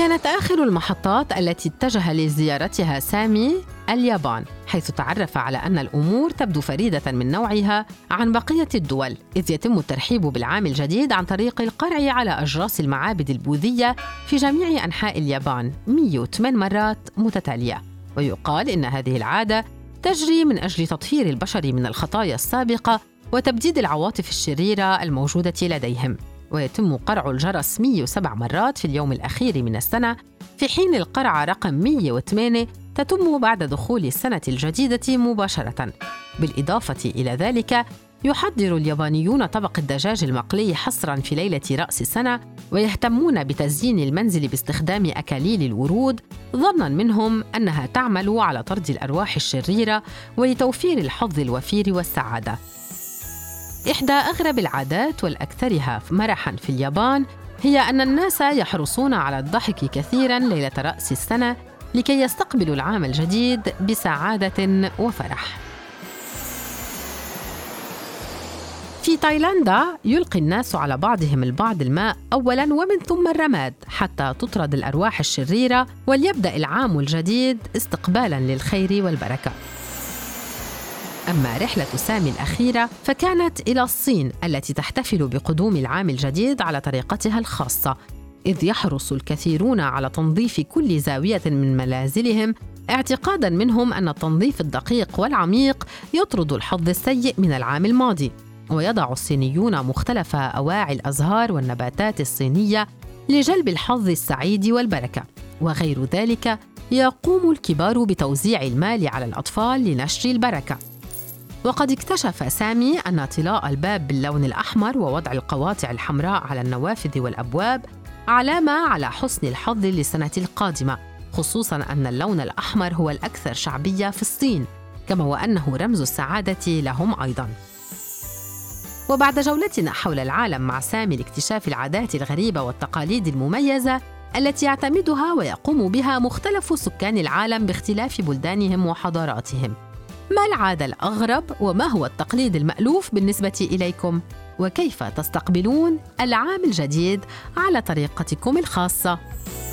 كانت آخر المحطات التي اتجه لزيارتها سامي اليابان، حيث تعرف على أن الأمور تبدو فريدة من نوعها عن بقية الدول، إذ يتم الترحيب بالعام الجديد عن طريق القرع على أجراس المعابد البوذية في جميع أنحاء اليابان 108 مرات متتالية. ويقال إن هذه العادة تجري من أجل تطهير البشر من الخطايا السابقة وتبديد العواطف الشريرة الموجودة لديهم. ويتم قرع الجرس 107 مرات في اليوم الأخير من السنة، في حين القرعة رقم 108 تتم بعد دخول السنة الجديدة مباشرة. بالإضافة إلى ذلك، يحضر اليابانيون طبق الدجاج المقلي حصراً في ليلة رأس السنة، ويهتمون بتزيين المنزل باستخدام أكاليل الورود، ظناً منهم أنها تعمل على طرد الأرواح الشريرة ولتوفير الحظ الوفير والسعادة. إحدى أغرب العادات والأكثرها مرحاً في اليابان هي أن الناس يحرصون على الضحك كثيراً ليلة رأس السنة لكي يستقبلوا العام الجديد بسعادة وفرح. في تايلاندا يلقي الناس على بعضهم البعض الماء أولاً ومن ثم الرماد حتى تطرد الأرواح الشريرة، وليبدأ العام الجديد استقبالاً للخير والبركة. أما رحلة سامي الأخيرة فكانت إلى الصين، التي تحتفل بقدوم العام الجديد على طريقتها الخاصة، إذ يحرص الكثيرون على تنظيف كل زاوية من منازلهم، اعتقاداً منهم أن التنظيف الدقيق والعميق يطرد الحظ السيء من العام الماضي. ويضع الصينيون مختلف أواعي الأزهار والنباتات الصينية لجلب الحظ السعيد والبركة. وغير ذلك، يقوم الكبار بتوزيع المال على الأطفال لنشر البركة. وقد اكتشف سامي أن طلاء الباب باللون الأحمر ووضع القواطع الحمراء على النوافذ والأبواب علامة على حسن الحظ للسنة القادمة، خصوصاً أن اللون الأحمر هو الأكثر شعبية في الصين، كما وأنه رمز السعادة لهم أيضاً. وبعد جولتنا حول العالم مع سامي لاكتشاف العادات الغريبة والتقاليد المميزة التي يعتمدها ويقوم بها مختلف سكان العالم باختلاف بلدانهم وحضاراتهم، ما العادة الأغرب وما هو التقليد المألوف بالنسبة إليكم؟ وكيف تستقبلون العام الجديد على طريقتكم الخاصة؟